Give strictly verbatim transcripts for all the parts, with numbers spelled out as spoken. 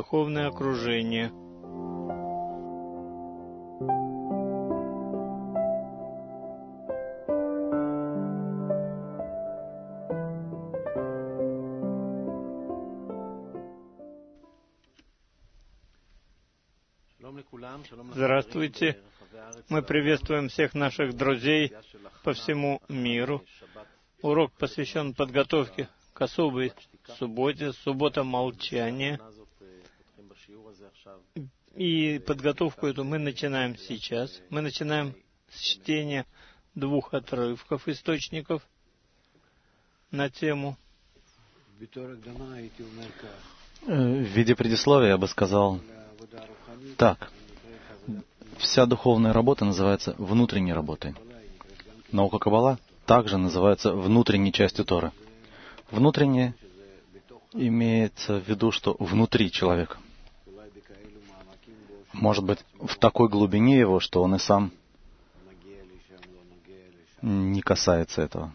духовное окружение. Здравствуйте. Мы приветствуем всех наших друзей по всему миру. Урок посвящен подготовке к особой субботе, суббота молчания. И подготовку эту мы начинаем сейчас. Мы начинаем с чтения двух отрывков источников на тему. В виде предисловия я бы сказал так. Вся духовная работа называется внутренней работой. Наука Каббала также называется внутренней частью Торы. Внутреннее имеется в виду, что внутри человека. Может быть, в такой глубине его, что он и сам не касается этого.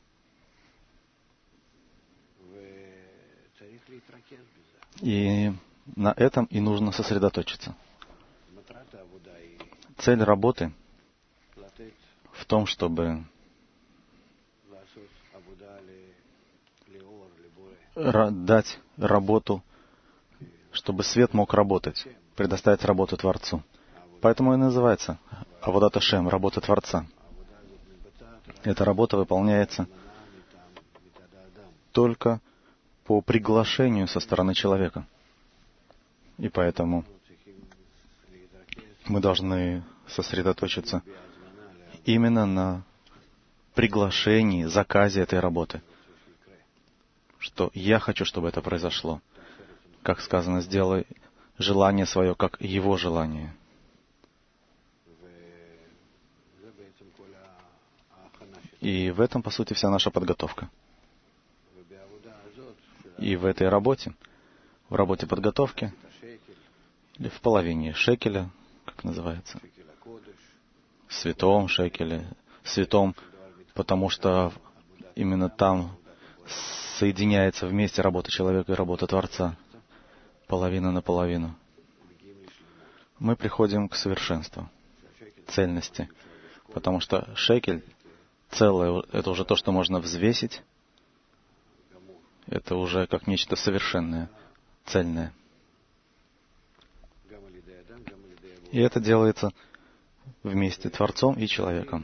И на этом и нужно сосредоточиться. Цель работы в том, чтобы дать работу, чтобы свет мог работать, предоставить работу Творцу. Поэтому и называется Аводат Ашем, работа Творца. Эта работа выполняется только по приглашению со стороны человека. И поэтому мы должны сосредоточиться именно на приглашении, заказе этой работы. Что я хочу, чтобы это произошло. Как сказано, сделай желание свое, как его желание. И в этом, по сути, вся наша подготовка. И в этой работе, в работе подготовки, или в половине шекеля, как называется, святом шекеле, святом, потому что именно там соединяется вместе работа человека и работа Творца, половина на половину. Мы приходим к совершенству, цельности, потому что шекель целое, это уже то, что можно взвесить, это уже как нечто совершенное, цельное. И это делается вместе Творцом и человеком.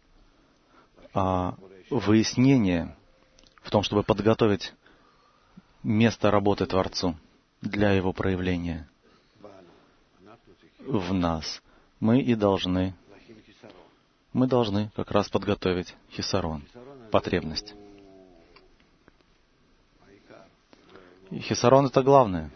А выяснение в том, чтобы подготовить место работы Творцу для его проявления в нас, мы и должны, мы должны как раз подготовить хисарон, потребность. И хисарон — это главное.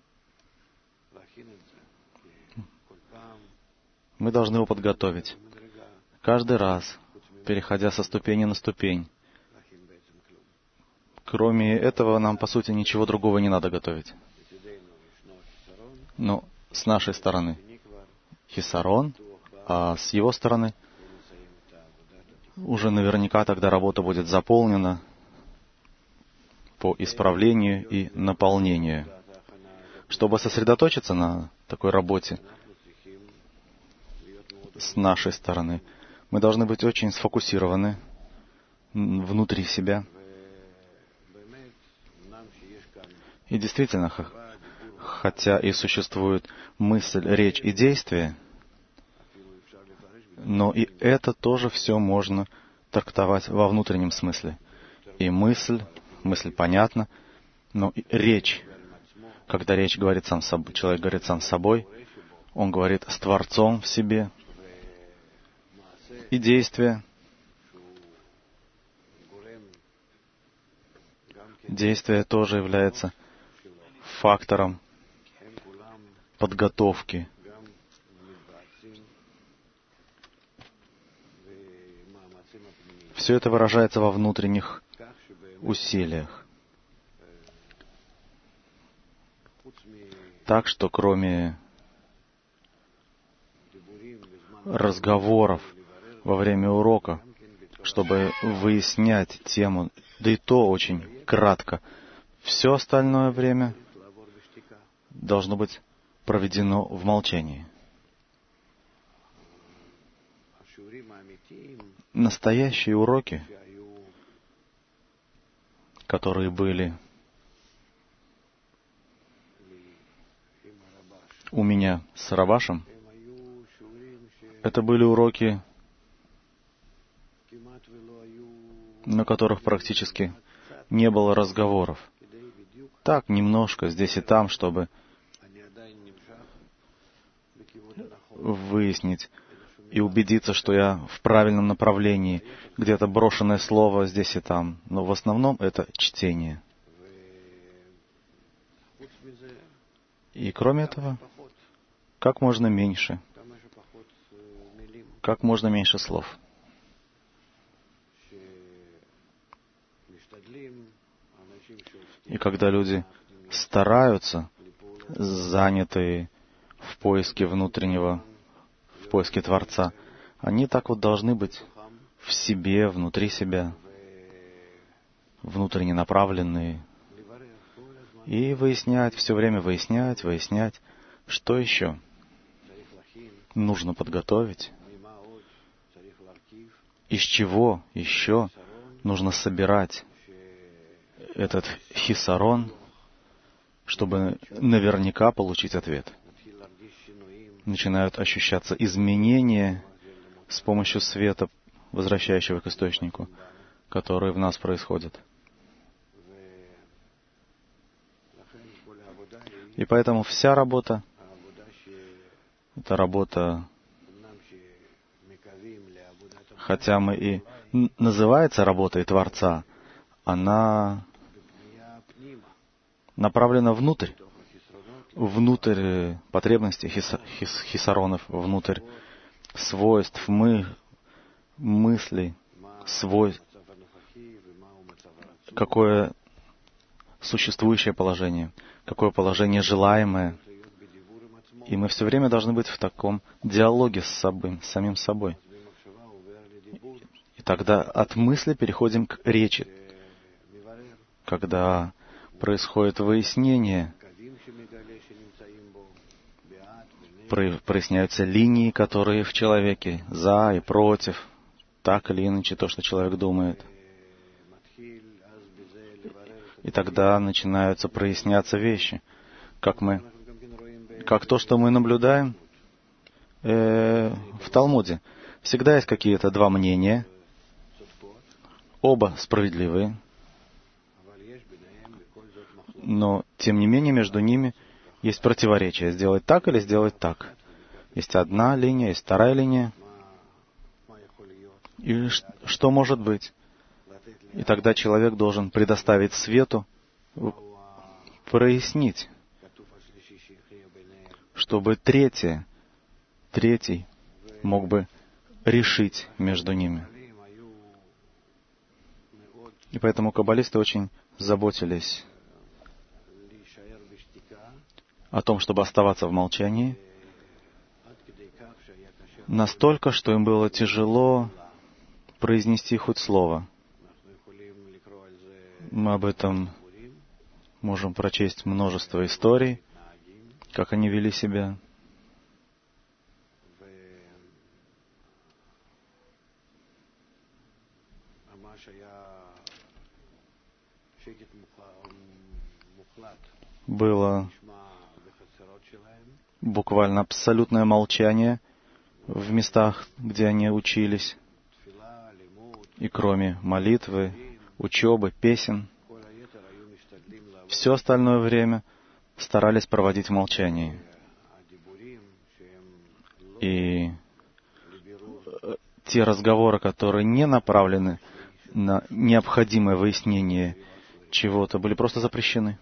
Мы должны его подготовить. Каждый раз, переходя со ступени на ступень. Кроме этого, нам, по сути, ничего другого не надо готовить. Но с нашей стороны хисарон, а с его стороны уже наверняка тогда работа будет заполнена по исправлению и наполнению. Чтобы сосредоточиться на такой работе, с нашей стороны, мы должны быть очень сфокусированы внутри себя. И действительно, хотя и существует мысль, речь и действие, но и это тоже все можно трактовать во внутреннем смысле. И мысль, мысль понятна, но и речь, когда речь говорит сам собой, человек говорит сам с собой, он говорит с Творцом в себе, и действие. Действие тоже является фактором подготовки. Все это выражается во внутренних усилиях. Так что кроме разговоров во время урока, чтобы выяснять тему, да и то очень кратко, все остальное время должно быть проведено в молчании. Настоящие уроки, которые были у меня с Равашем, это были уроки, на которых практически не было разговоров. Так, немножко, здесь и там, чтобы выяснить и убедиться, что я в правильном направлении, где-то брошенное слово здесь и там. Но в основном это чтение. И кроме этого, как можно меньше, как можно меньше слов. И когда люди стараются, занятые в поиске внутреннего, в поиске Творца, они так вот должны быть в себе, внутри себя, внутренне направленные, и выяснять, все время выяснять, выяснять, что еще нужно подготовить, из чего еще нужно собирать этот хисарон, чтобы наверняка получить ответ. Начинают ощущаться изменения с помощью света, возвращающего к источнику, которые в нас происходят. И поэтому вся работа — это работа, хотя мы и называется работой Творца, она направлена внутрь, внутрь потребностей хис, хис, хисаронов, внутрь свойств, мы, мыслей, свойств, какое существующее положение, какое положение желаемое. И мы все время должны быть в таком диалоге с собой, с самим собой. И тогда от мысли переходим к речи, когда происходит выяснение, проясняются линии, которые в человеке, за и против, так или иначе то, что человек думает. И тогда начинаются проясняться вещи, как мы, как то, что мы наблюдаем э, в Талмуде. Всегда есть какие-то два мнения, оба справедливые, но, тем не менее, между ними есть противоречие. Сделать так или сделать так. Есть одна линия, есть вторая линия. И что может быть? И тогда человек должен предоставить свету, прояснить, чтобы третье, третий мог бы решить между ними. И поэтому каббалисты очень заботились о том, чтобы оставаться в молчании, настолько, что им было тяжело произнести хоть слово. Мы об этом можем прочесть множество историй, как они вели себя. Было буквально абсолютное молчание в местах, где они учились. И кроме молитвы, учебы, песен, все остальное время старались проводить в молчании. И те разговоры, которые не направлены на необходимое выяснение чего-то, были просто запрещены.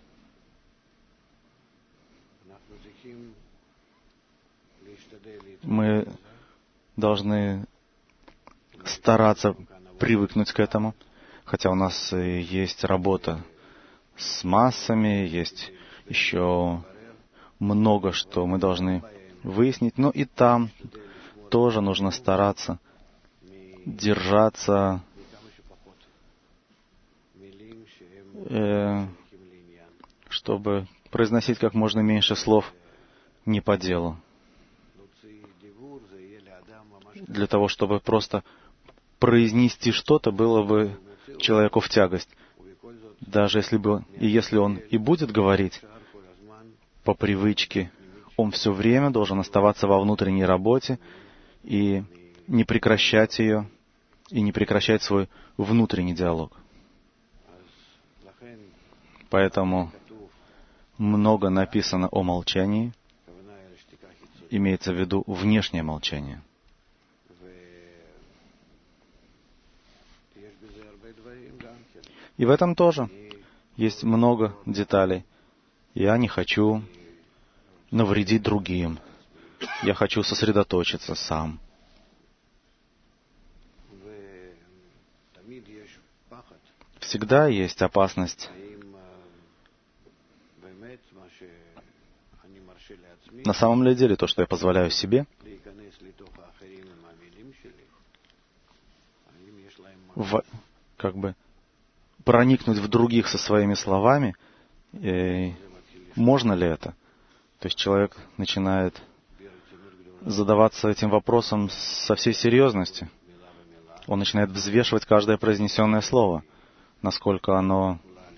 Мы должны стараться привыкнуть к этому, хотя у нас есть работа с массами, есть еще много, что мы должны выяснить, но и там тоже нужно стараться держаться э, чтобы произносить как можно меньше слов не по делу. Для того, чтобы просто произнести что-то, было бы человеку в тягость. Даже если бы, и если он и будет говорить по привычке, он все время должен оставаться во внутренней работе и не прекращать ее, и не прекращать свой внутренний диалог. Поэтому много написано о молчании, имеется в виду внешнее молчание. И в этом тоже есть много деталей. Я не хочу навредить другим. Я хочу сосредоточиться сам. Всегда есть опасность на самом ли деле то, что я позволяю себе, в, как бы проникнуть в других со своими словами, и можно ли это? То есть человек начинает задаваться этим вопросом со всей серьезностью. Он начинает взвешивать каждое произнесенное слово, насколько оно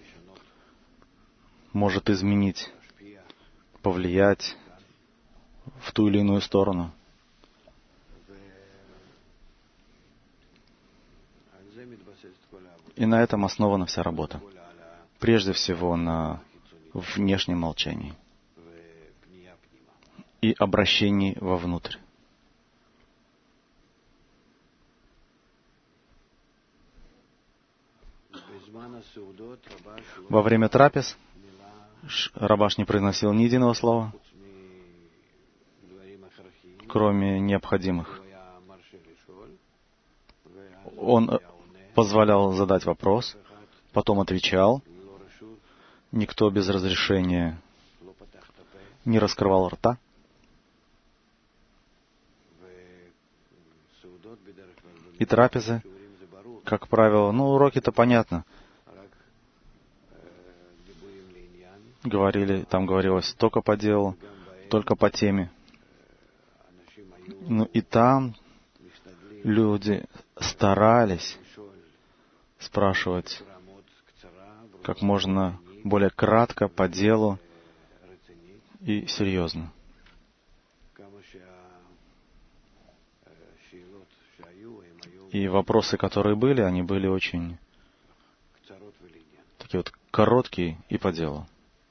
может изменить, повлиять в ту или иную сторону. И на этом основана вся работа. Прежде всего на внешнем молчании и обращении вовнутрь. Во время трапез Рабаш не произносил ни единого слова, кроме необходимых. Он позволял задать вопрос, потом отвечал. Никто без разрешения не раскрывал рта. И трапезы, как правило, ну, уроки-то понятно. Говорили, там говорилось только по делу, только по теме. Ну и там люди старались спрашивать как можно более кратко, по делу и серьезно. И вопросы, которые были, они были очень такие вот короткие и по делу.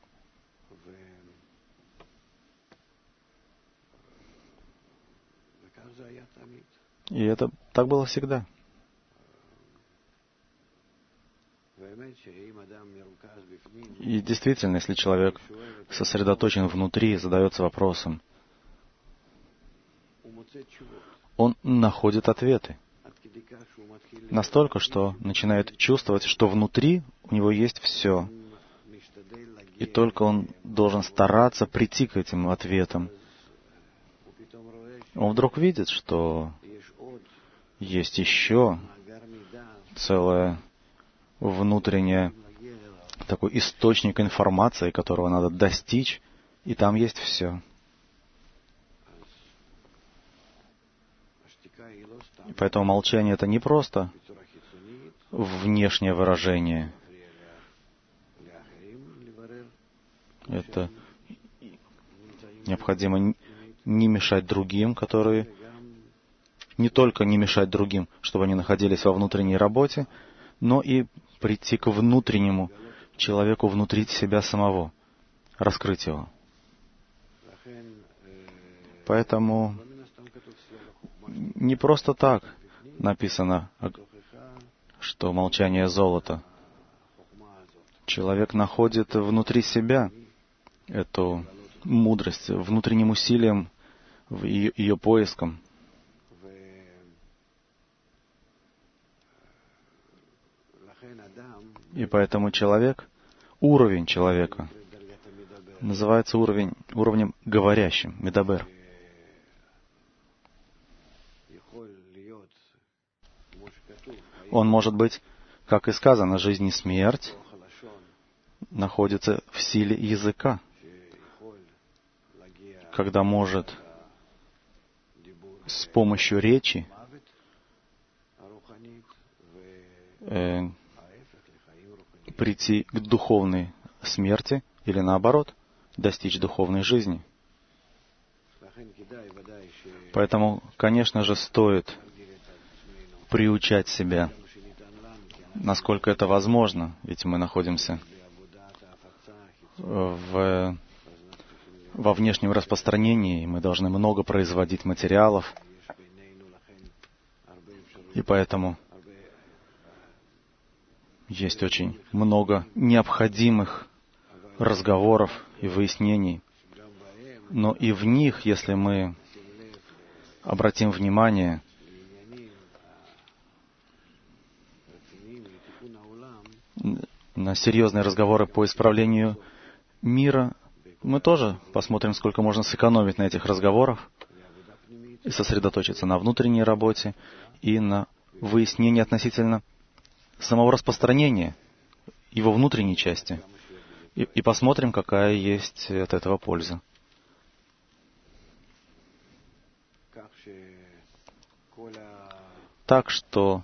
И это так было всегда. И действительно, если человек сосредоточен внутри и задается вопросом, он находит ответы. Настолько, что начинает чувствовать, что внутри у него есть все. И только он должен стараться прийти к этим ответам. Он вдруг видит, что есть еще целое внутреннее такой источник информации, которого надо достичь, и там есть все. И поэтому молчание — это не просто внешнее выражение. Это необходимо не мешать другим, которые... Не только не мешать другим, чтобы они находились во внутренней работе, но и прийти к внутреннему человеку внутри себя самого, раскрыть его. Поэтому не просто так написано, что молчание — золото. Человек находит внутри себя эту мудрость, внутренним усилием, ее, ее поиском. И поэтому человек, уровень человека, называется уровень, уровнем говорящим, медабер. Он может быть, как и сказано, жизнь и смерть находится в силе языка когда может с помощью речи э, прийти к духовной смерти или наоборот, достичь духовной жизни. Поэтому, конечно же, стоит приучать себя, насколько это возможно, ведь мы находимся в, во внешнем распространении, и мы должны много производить материалов, и поэтому есть очень много необходимых разговоров и выяснений, но и в них, если мы обратим внимание на серьезные разговоры по исправлению мира, мы тоже посмотрим, сколько можно сэкономить на этих разговорах и сосредоточиться на внутренней работе и на выяснении относительно самого распространения, его внутренней части. И, и посмотрим, какая есть от этого польза. Так что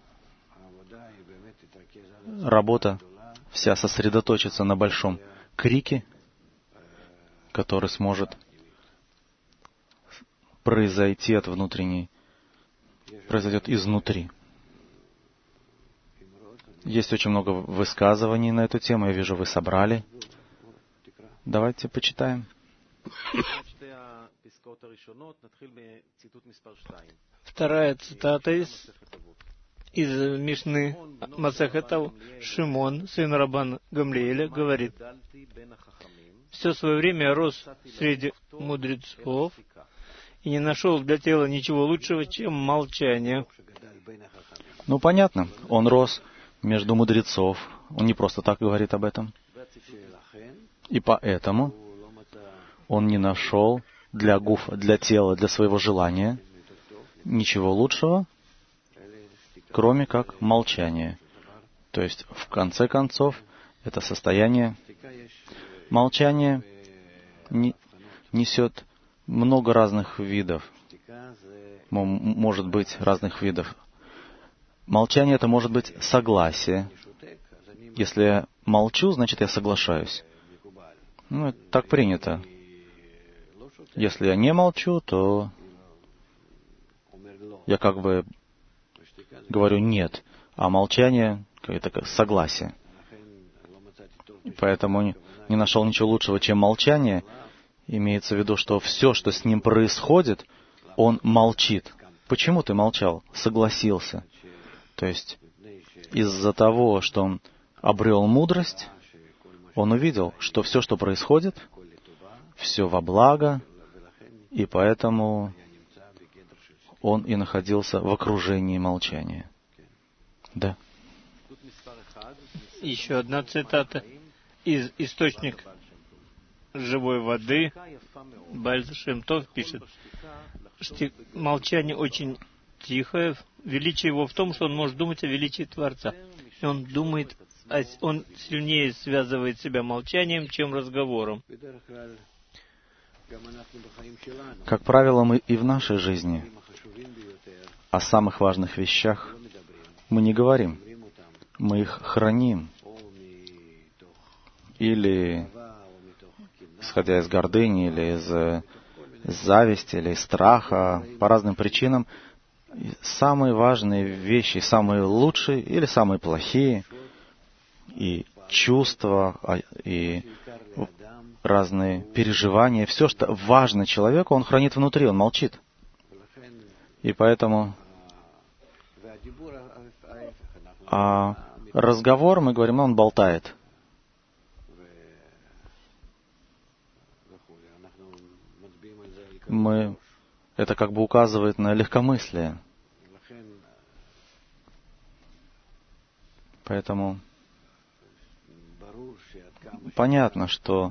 работа вся сосредоточится на большом крике, который сможет произойти от внутренней, произойдет изнутри. Есть очень много высказываний на эту тему. Я вижу, вы собрали. Давайте почитаем. Вторая цитата из, из Мишны Масехет Шимон, сын Раббан Гамлиэля, говорит: «Все свое время я рос среди мудрецов и не нашел для тела ничего лучшего, чем молчание». Ну, понятно. Он рос между мудрецов. Он не просто так говорит об этом. И поэтому он не нашел для гуф, для тела, для своего желания ничего лучшего, кроме как молчания. То есть, в конце концов, это состояние молчания несет много разных видов. Может быть, разных видов. Молчание — это может быть согласие. Если я молчу, значит, я соглашаюсь. Ну, это так принято. Если я не молчу, то я как бы говорю «нет», а молчание — это как согласие. И поэтому не, не нашел ничего лучшего, чем молчание. Имеется в виду, что все, что с ним происходит, он молчит. Почему ты молчал? Согласился. То есть из-за того, что он обрел мудрость, он увидел, что все, что происходит, все во благо, и поэтому он и находился в окружении молчания. Да. Еще одна цитата из «Источник живой воды». Бааль Шем Тов пишет, что молчание очень тихое. Величие его в том, что он может думать о величии Творца. И он думает, он сильнее связывает себя молчанием, чем разговором. Как правило, мы и в нашей жизни о самых важных вещах мы не говорим. Мы их храним. Или исходя из гордыни, или из, из зависти, или из страха, по разным причинам. Самые важные вещи, самые лучшие или самые плохие, и чувства, и разные переживания, все, что важно человеку, он хранит внутри, он молчит. И поэтому а разговор, мы говорим, он болтает. Мы, это как бы указывает на легкомыслие. Поэтому понятно, что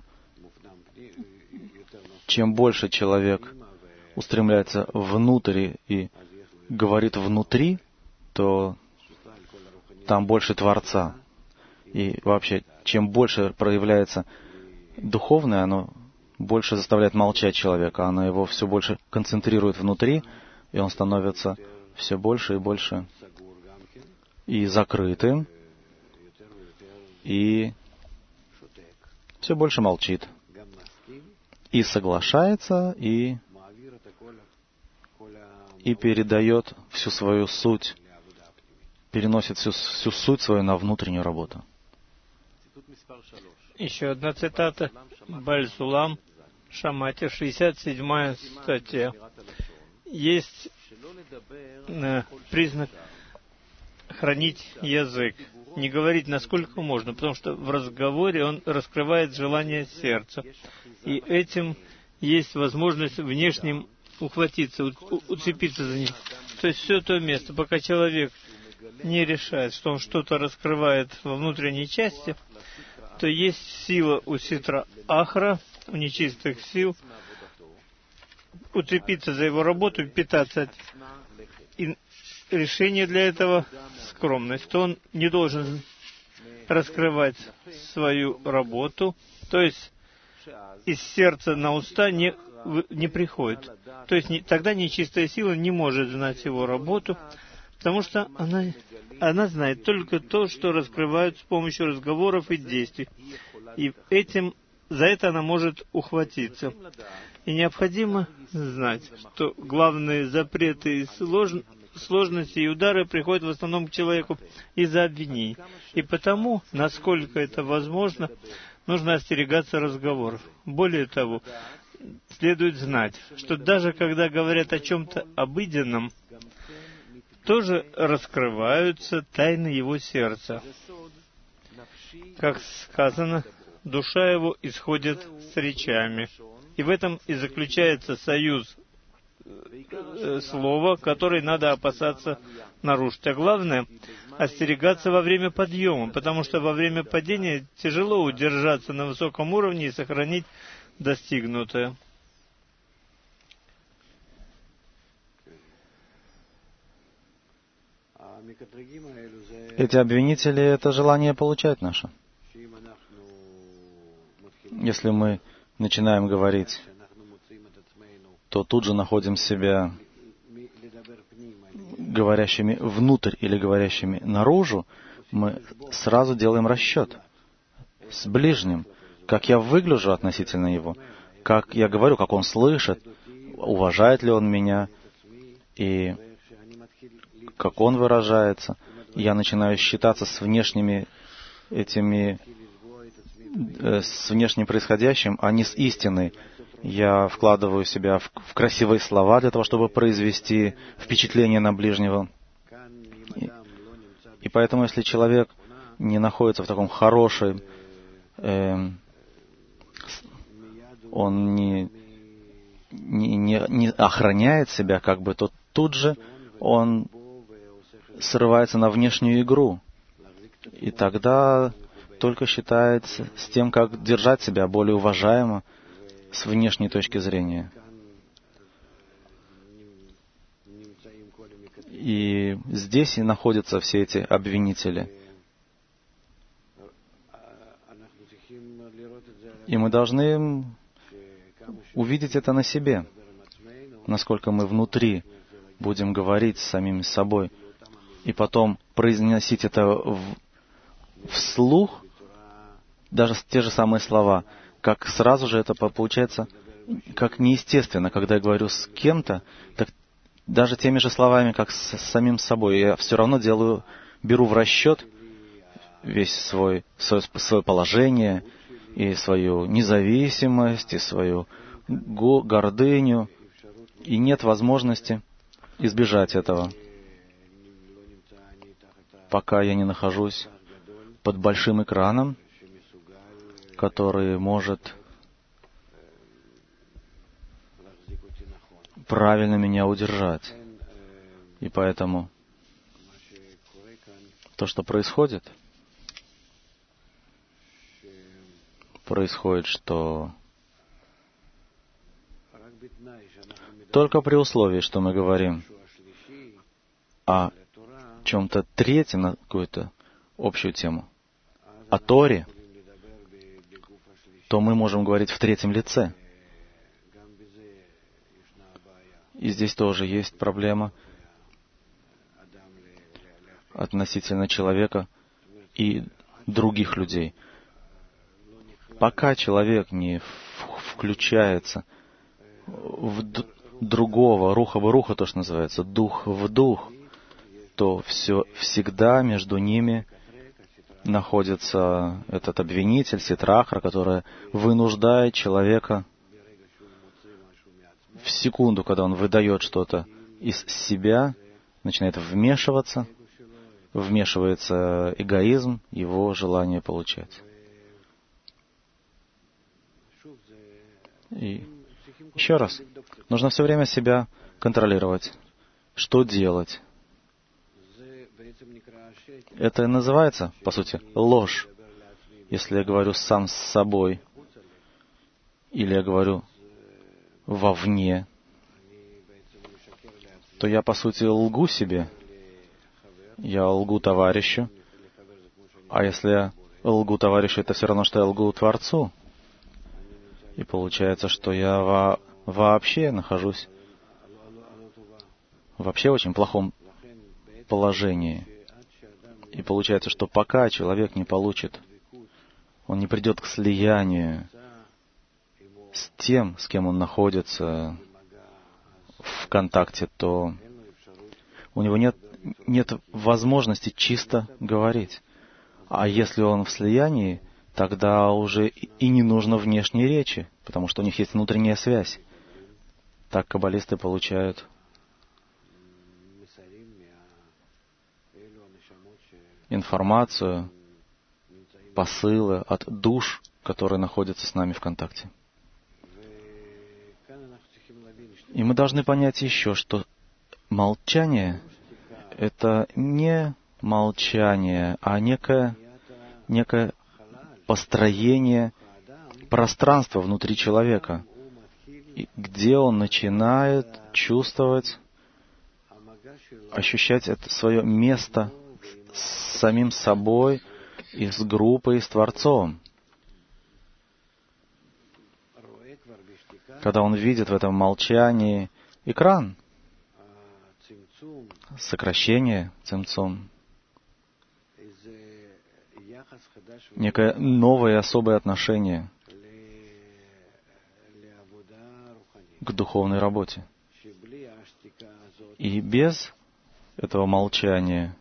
чем больше человек устремляется внутрь и говорит внутри, то там больше Творца. И вообще, чем больше проявляется духовное, оно больше заставляет молчать человека, она его все больше концентрирует внутри, и он становится все больше и больше и закрытым, и все больше молчит, и соглашается, и, и передает всю свою суть, переносит всю, всю суть свою на внутреннюю работу. Еще одна цитата. Бааль Сулам, Шамати, шестьдесят седьмая статья. Есть э, признак хранить язык, не говорить насколько можно, потому что в разговоре он раскрывает желание сердца. И этим есть возможность внешним ухватиться, у, уцепиться за них. То есть все то место, пока человек не решает, что он что-то раскрывает во внутренней части, то есть сила у ситра ахра, у нечистых сил, уцепиться за его работу, питаться. И решение для этого — скромность. То он не должен раскрывать свою работу, то есть из сердца на уста не, не приходит. То есть не, тогда нечистая сила не может знать его работу, потому что она, она знает только то, что раскрывают с помощью разговоров и действий. И этим, за это она может ухватиться. И необходимо знать, что главные запреты и слож... сложности и удары приходят в основном к человеку из-за обвинений. И потому, насколько это возможно, нужно остерегаться разговоров. Более того, следует знать, что даже когда говорят о чем-то обыденном, тоже раскрываются тайны его сердца. Как сказано, душа его исходит с речами. И в этом и заключается союз э, слова, который надо опасаться нарушить. А главное, остерегаться во время подъема, потому что во время падения тяжело удержаться на высоком уровне и сохранить достигнутое. Эти обвинители — это желание получать наше. Если мы начинаем говорить, то тут же находим себя говорящими внутрь или говорящими наружу, мы сразу делаем расчет с ближним, как я выгляжу относительно его, как я говорю, как он слышит, уважает ли он меня, и как он выражается. Я начинаю считаться с внешними этими, э, с внешним происходящим, а не с истиной. Я вкладываю себя в, в красивые слова для того, чтобы произвести впечатление на ближнего. И, и поэтому, если человек не находится в таком хорошем, э, он не, не, не, не охраняет себя, как бы, то тут же он срывается на внешнюю игру. И тогда только считается с тем, как держать себя более уважаемо с внешней точки зрения. И здесь и находятся все эти обвинители. И мы должны увидеть это на себе, насколько мы внутри будем говорить с самими собой, и потом произносить это в, вслух, даже те же самые слова, как сразу же это получается как неестественно, когда я говорю с кем-то, так даже теми же словами, как с самим собой, я все равно делаю, беру в расчет весь свой, свое, свое положение, и свою независимость, и свою гордыню, и нет возможности избежать этого, пока я не нахожусь под большим экраном, который может правильно меня удержать. И поэтому то, что происходит, происходит, что только при условии, что мы говорим о чем-то третьем, на какую-то общую тему, о Торе, то мы можем говорить в третьем лице. И здесь тоже есть проблема относительно человека и других людей. Пока человек не включается в д- другого, руха в руха, то, что называется, дух в дух, то все всегда между ними находится этот обвинитель, ситрахра, который вынуждает человека в секунду, когда он выдает что-то из себя, начинает вмешиваться, вмешивается эгоизм, его желание получать. И еще раз, нужно все время себя контролировать. Что делать? Это и называется, по сути, ложь. Если я говорю сам с собой, или я говорю вовне, то я, по сути, лгу себе. Я лгу товарищу. А если я лгу товарищу, это все равно, что я лгу Творцу. И получается, что я во- вообще нахожусь в вообще очень плохом положении. И получается, что пока человек не получит, он не придет к слиянию с тем, с кем он находится в контакте, то у него нет, нет возможности чисто говорить. А если он в слиянии, тогда уже и не нужно внешней речи, потому что у них есть внутренняя связь. Так каббалисты получают информацию, посылы от душ, которые находятся с нами в контакте. И мы должны понять еще, что молчание — это не молчание, а некое, некое построение пространства внутри человека, где он начинает чувствовать, ощущать это свое место с самим собой и с группой, и с Творцом. Когда он видит в этом молчании экран, сокращение, цимцум, некое новое особое отношение к духовной работе. И без этого молчания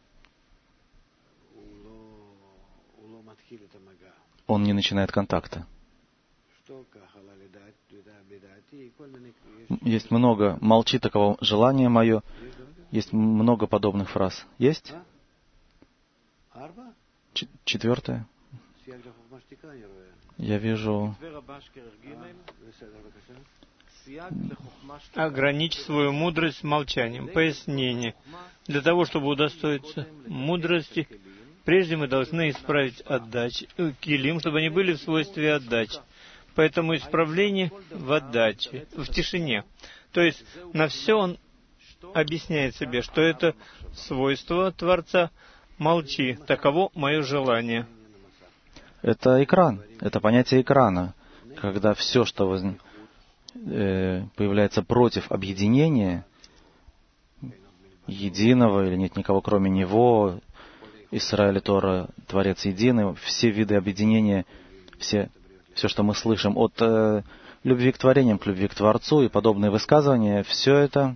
он не начинает контакта. Есть много «молчи, таково желание мое». Есть много подобных фраз. Есть? Ч- четвертое. Я вижу... Ограничь свою мудрость молчанием. Пояснение. Для того, чтобы удостоиться мудрости, прежде мы должны исправить отдачи, э, килим, чтобы они были в свойстве отдачи. Поэтому исправление в отдаче, в тишине. То есть на все он объясняет себе, что это свойство Творца. Молчи, таково мое желание. Это экран, это понятие экрана, когда все, что воз... э, появляется против объединения единого, или нет никого кроме Него, Исраэль, Тора, Творец единый, все виды объединения, все, все, что мы слышим, от э, любви к творениям к любви к Творцу и подобные высказывания, все это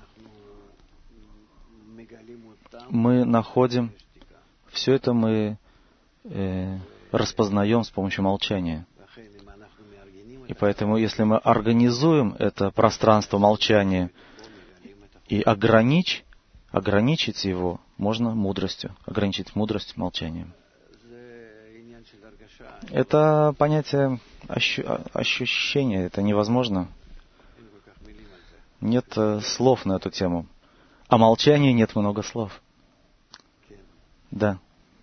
мы находим, все это мы э, распознаем с помощью молчания. И поэтому, если мы организуем это пространство молчания и ограничь, ограничить его, можно мудростью, ограничить мудрость молчанием. Это понятие ощу, ощущения, это невозможно. Нет э, слов на эту тему. О молчании нет много слов. Да.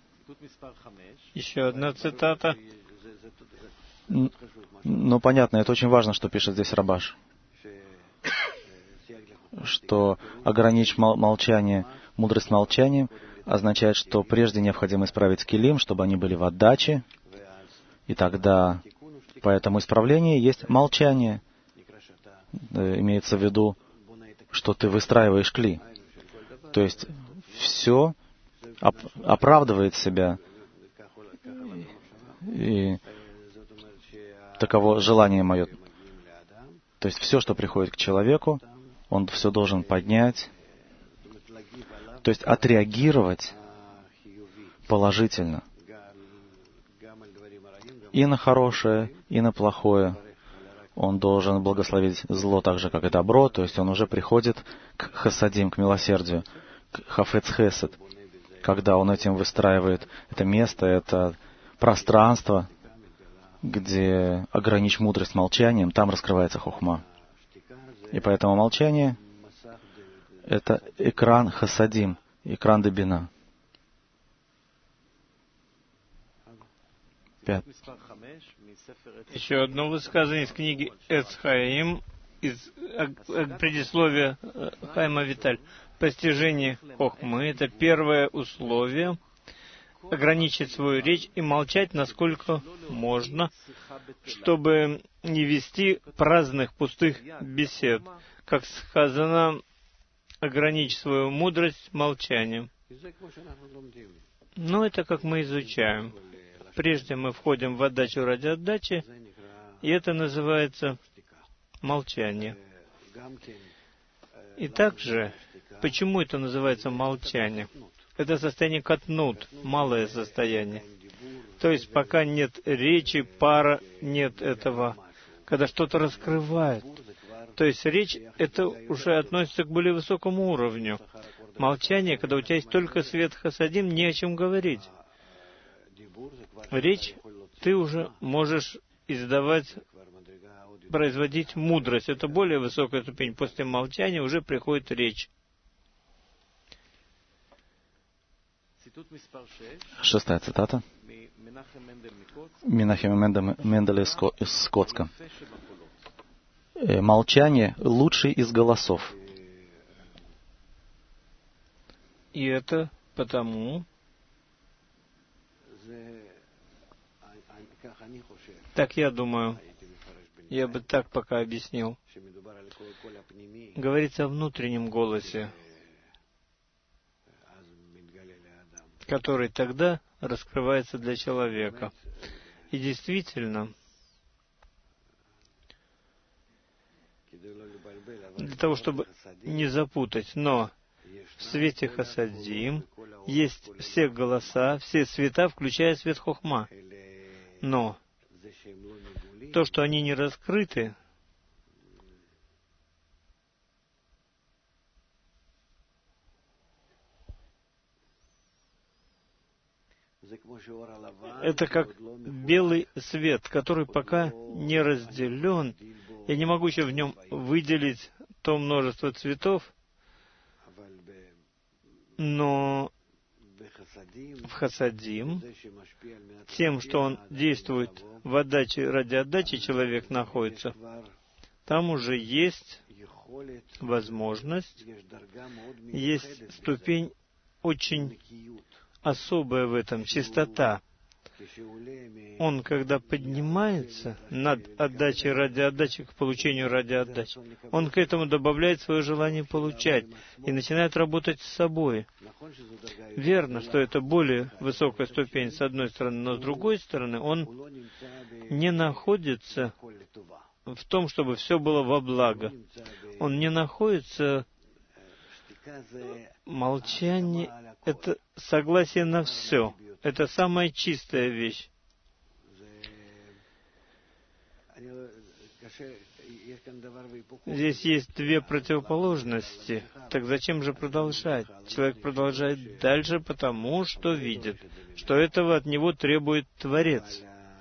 Еще одна цитата. Ну, понятно, это очень важно, что пишет здесь Рабаш. Что ограничь мол- молчание, мудрость молчанием, означает, что прежде необходимо исправить килим, чтобы они были в отдаче, и тогда по этому исправлению есть молчание. Имеется в виду что ты выстраиваешь кли. То есть все оп- оправдывает себя. И таково желание мое. То есть все, что приходит к человеку, он все должен поднять, то есть отреагировать положительно. И на хорошее, и на плохое. Он должен благословить зло так же, как и добро, то есть он уже приходит к хасадим, к милосердию, к хафец хесед, когда он этим выстраивает это место, это пространство, где ограничь мудрость молчанием, там раскрывается хохма. И поэтому молчание — это экран хасадим, экран дебина. Пять. Еще одно высказывание из книги Эц Хаим, из предисловия Хайма Виталь. Постижение хохмы — это первое условие ограничить свою речь и молчать, насколько можно, чтобы не вести праздных, пустых бесед. Как сказано, ограничь свою мудрость молчанием. Но это как мы изучаем. Прежде мы входим в отдачу ради отдачи, и это называется молчание. И также, почему это называется молчание? Это состояние катнут, малое состояние. То есть пока нет речи, пара, нет этого, когда что-то раскрывает. То есть речь, это уже относится к более высокому уровню. Молчание, когда у тебя есть только свет хасадим, не о чем говорить. Речь, ты уже можешь издавать, производить мудрость. Это более высокая ступень. После молчания уже приходит речь. Шестая цитата. Менахема Менделя из Скотска. Молчание лучший из голосов. И это потому, так я думаю, я бы так пока объяснил. Говорится о внутреннем голосе, который тогда раскрывается для человека. И действительно, для того, чтобы не запутать, но в свете хасадим есть все голоса, все света, включая свет хохма. Но то, что они не раскрыты, это как белый свет, который пока не разделен. Я не могу еще в нем выделить то множество цветов, но в хасадим, тем, что он действует в отдаче, ради отдачи человек находится, там уже есть возможность, есть ступень очень особая в этом, чистота. Он, когда поднимается над отдачей ради отдачи к получению ради отдачи, он к этому добавляет свое желание получать и начинает работать с собой. Верно, что это более высокая ступень с одной стороны, но с другой стороны, он не находится в том, чтобы все было во благо. Он не находится... Молчание — это согласие на все. Это самая чистая вещь. Здесь есть две противоположности. Так зачем же продолжать? Человек продолжает дальше, потому что видит, что этого от него требует Творец.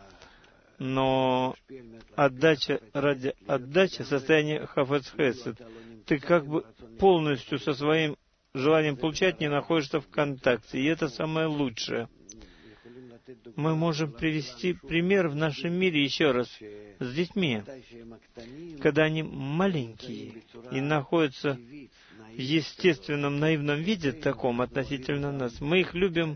Но отдача ради отдачи, состояние хафец хесед, ты как бы полностью со своим желанием получать не находишься в контакте, и это самое лучшее. Мы можем привести пример в нашем мире еще раз с детьми, когда они маленькие и находятся в естественном наивном виде таком относительно нас. Мы их любим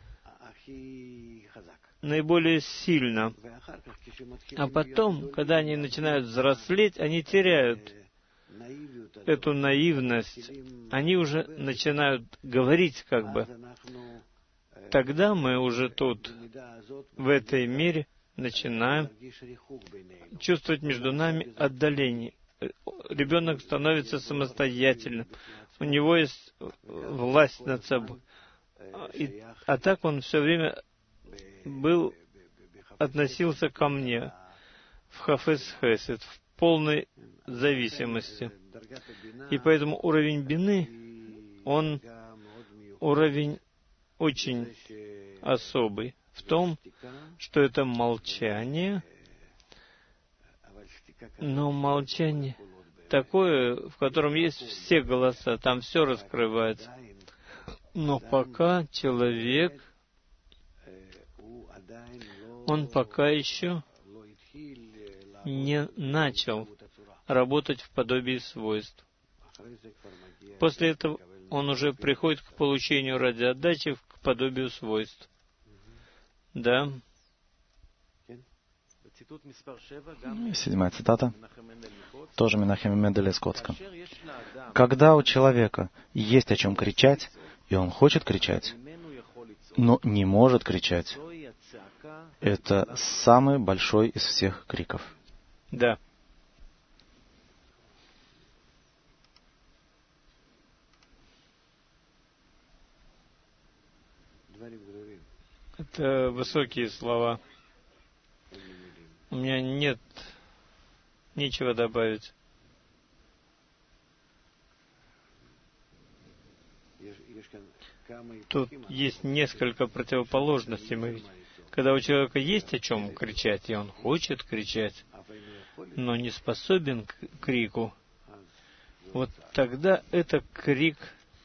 наиболее сильно. А потом, когда они начинают взрослеть, они теряют эту наивность, они уже начинают говорить как бы. Тогда мы уже тут, в этой мере, начинаем чувствовать между нами отдаление. Ребенок становится самостоятельным. У него есть власть над собой. И, а так он все время был, относился ко мне в хафец хесед, в полной зависимости. И поэтому уровень бины, он уровень очень особый в том, что это молчание, но молчание такое, в котором есть все голоса, там все раскрывается. Но пока человек, он пока еще не начал работать в подобии свойств. После этого он уже приходит к получению ради отдачи к подобию свойств. Да. Седьмая цитата, тоже Менахема Менделя из Коцка. Когда у человека есть о чем кричать, и он хочет кричать, но не может кричать, это самый большой из всех криков. Да. Это высокие слова. У меня нет нечего добавить. Тут есть несколько противоположностей. Мы видим. Когда у человека есть о чем кричать, и он хочет кричать, но не способен к крику, вот тогда это крик.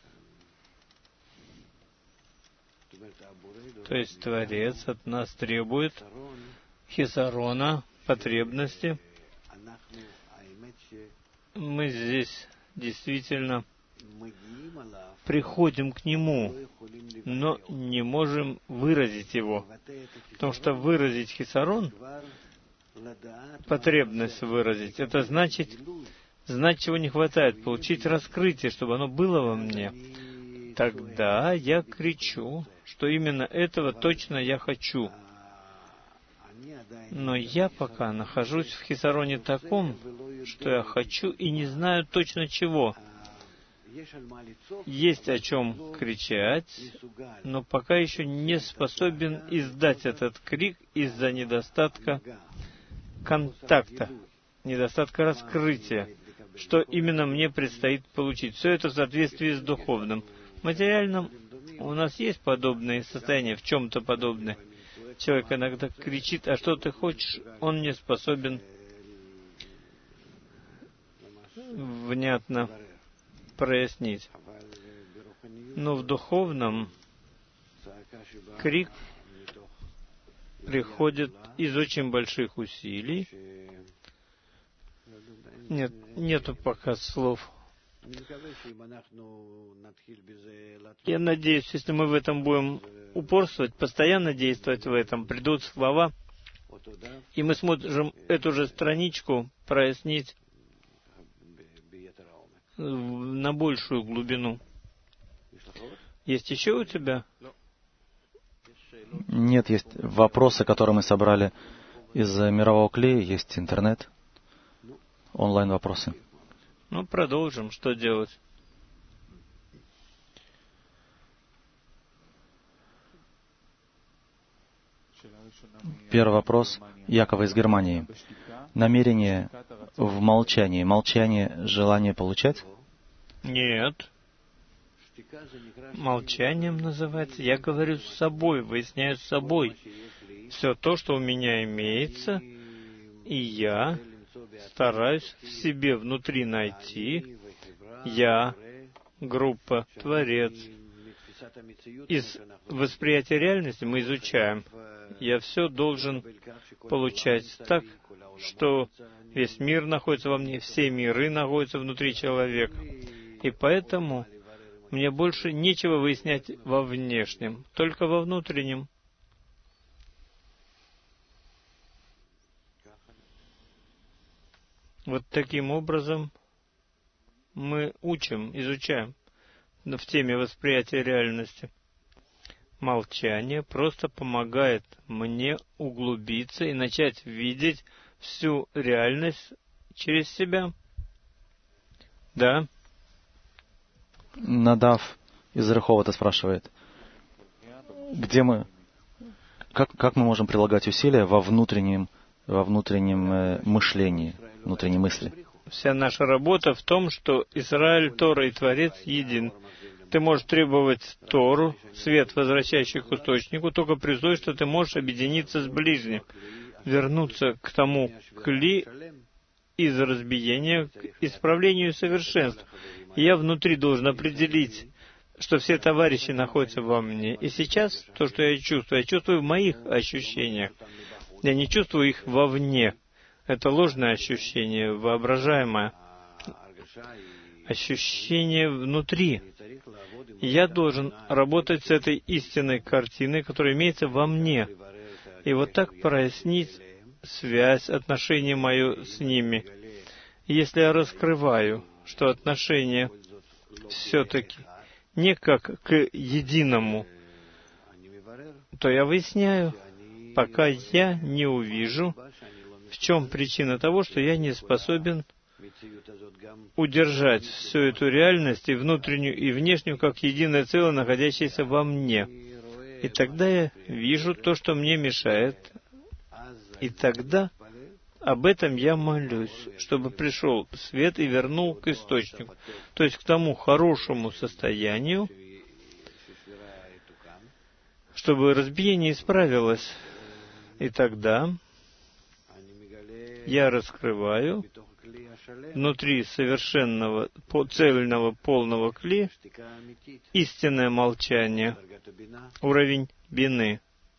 То есть Творец от нас требует хисарона, потребности. Мы здесь действительно приходим к Нему, но не можем выразить его. Потому что выразить хисарон, потребность выразить, это значит знать, чего не хватает, получить раскрытие, чтобы оно было во мне. Тогда я кричу, что именно этого точно я хочу. Но я пока нахожусь в хисароне таком, что я хочу и не знаю точно чего. Есть о чем кричать, но пока еще не способен издать этот крик из-за недостатка контакта, недостатка раскрытия, что именно мне предстоит получить. Все это в соответствии с духовным. В материальном у нас есть подобные состояния, в чем-то подобные. Человек иногда кричит, а что ты хочешь, он не способен внятно прояснить. Но в духовном крик приходит из очень больших усилий. Нет, нету пока слов. Я надеюсь, если мы в этом будем упорствовать, постоянно действовать в этом, придут слова, и мы сможем эту же страничку прояснить на большую глубину. Есть еще у тебя? Нет, есть вопросы, которые мы собрали из мирового клея, есть интернет, онлайн-вопросы. Ну, продолжим. Что делать? Первый вопрос Якова из Германии. Намерение в молчании. Молчание — желание получать? Нет. Молчанием называется. Я говорю с собой, выясняю с собой все то, что у меня имеется, и я стараюсь в себе внутри найти. Я, группа, Творец. Из восприятия реальности мы изучаем. Я все должен получать так, что весь мир находится во мне, все миры находятся внутри человека. И поэтому мне больше нечего выяснять во внешнем, только во внутреннем. Вот таким образом мы учим, изучаем в теме восприятия реальности. Молчание просто помогает мне углубиться и начать видеть всю реальность через себя. Да. Надав из Рыховата спрашивает, где мы, как, как мы можем прилагать усилия во внутреннем, во внутреннем э, мышлении, внутренней мысли? Вся наша работа в том, что Израиль, Тора и Творец един. Ты можешь требовать Тору, свет, возвращающий к источнику, только при условии, что ты можешь объединиться с ближним, вернуться к тому кли из разбиения к исправлению и совершенству. И я внутри должен определить, что все товарищи находятся во мне. И сейчас то, что я чувствую, я чувствую в моих ощущениях. Я не чувствую их вовне. Это ложное ощущение, воображаемое. Ощущение внутри. Я должен работать с этой истинной картиной, которая имеется во мне. И вот так прояснить связь, отношение мое с ними. И если я раскрываю, что отношение все-таки не как к единому, то я выясняю, пока я не увижу, в чем причина того, что я не способен удержать всю эту реальность, и внутреннюю, и внешнюю, как единое целое, находящееся во мне. И тогда я вижу то, что мне мешает, и тогда об этом я молюсь, чтобы пришел свет и вернул к источнику, то есть к тому хорошему состоянию, чтобы разбиение исправилось. И тогда я раскрываю внутри совершенного, цельного, полного кли истинное молчание, уровень бины.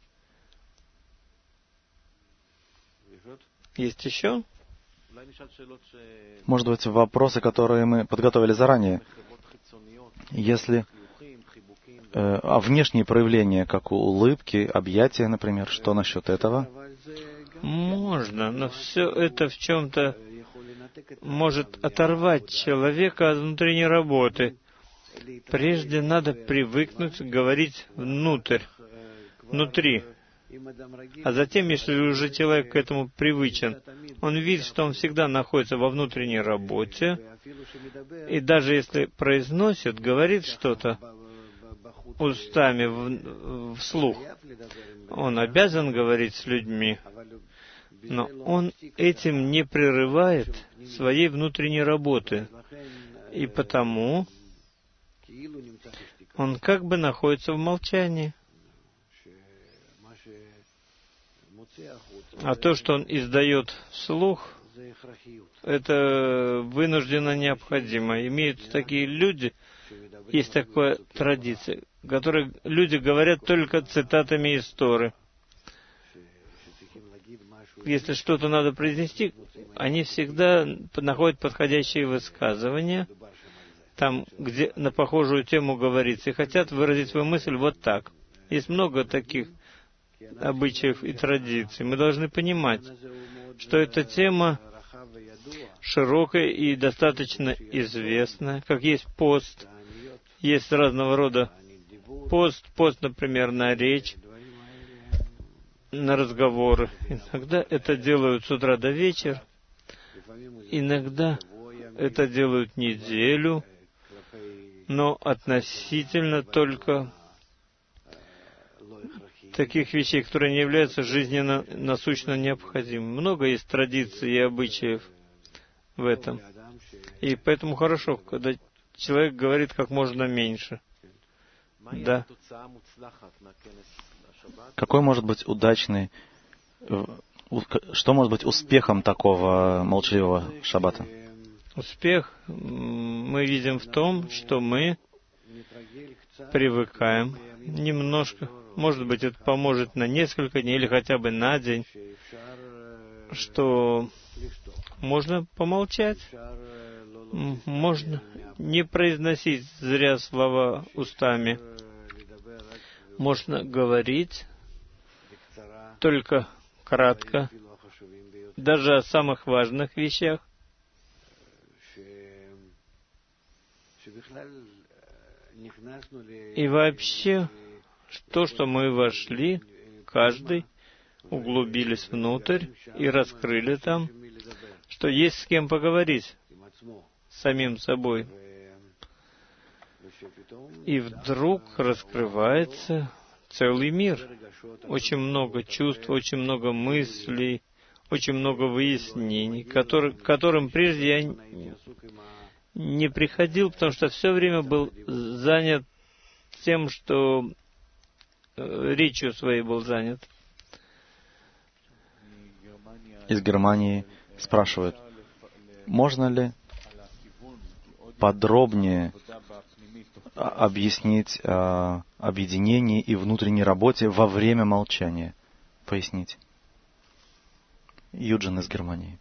Есть еще? Может быть, вопросы, которые мы подготовили заранее. Если э, а внешние проявления, как улыбки, объятия, например, что насчет этого? Можно, но все это в чем-то может оторвать человека от внутренней работы. Прежде надо привыкнуть говорить внутрь, внутри. А затем, если уже человек к этому привычен, он видит, что он всегда находится во внутренней работе, и даже если произносит, говорит что-то устами в, вслух, он обязан говорить с людьми, но он этим не прерывает своей внутренней работы, и потому он как бы находится в молчании. А то, что он издает вслух, это вынужденно необходимо. Имеют такие люди, есть такая традиция, которые люди говорят только цитатами из Торы. Если что-то надо произнести, они всегда находят подходящие высказывания, там, где на похожую тему говорится, и хотят выразить свою мысль вот так. Есть много таких обычаев и традиций. Мы должны понимать, что эта тема широкая и достаточно известная, как есть пост, есть разного рода пост, пост, например, на речь, на разговоры. Иногда это делают с утра до вечера, иногда это делают неделю, но относительно только таких вещей, которые не являются жизненно насущно необходимыми. Много есть традиций и обычаев в этом. И поэтому хорошо, когда человек говорит как можно меньше. Да. Какой может быть удачный, что может быть успехом такого молчаливого шаббата? Успех мы видим в том, что мы привыкаем немножко. Может быть, это поможет на несколько дней или хотя бы на день, что можно помолчать, можно не произносить зря слова устами, можно говорить только кратко, даже о самых важных вещах, И вообще, то, что мы вошли, каждый, углубились внутрь и раскрыли там, что есть с кем поговорить, с самим собой. И вдруг раскрывается целый мир. Очень много чувств, очень много мыслей, очень много выяснений, который, к которым прежде я не приходил, потому что все время был занят тем, что речью своей был занят. Из Германии спрашивают, можно ли подробнее объяснить о объединении и внутренней работе во время молчания? Пояснить. Юджин из Германии.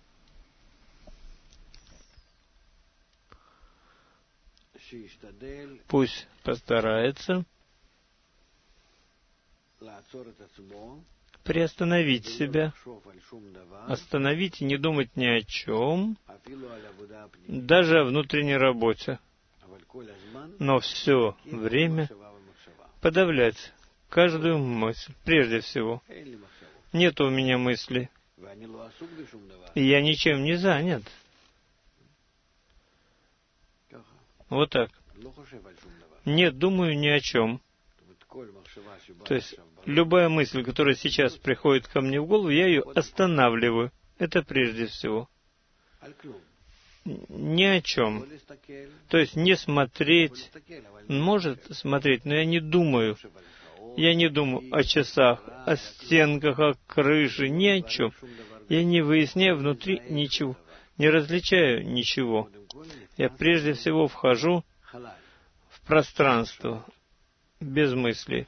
Пусть постарается приостановить себя, остановить и не думать ни о чем, даже о внутренней работе, но все время подавлять каждую мысль, прежде всего. Нет у меня мысли, и я ничем не занят. Вот так. Нет, думаю ни о чем. То есть, любая мысль, которая сейчас приходит ко мне в голову, я ее останавливаю. Это прежде всего. Ни о чем. То есть, не смотреть. Может смотреть, но я не думаю. Я не думаю о часах, о стенках, о крыше, ни о чем. Я не выясняю внутри ничего, не различаю ничего. Я прежде всего вхожу в пространство, без мыслей,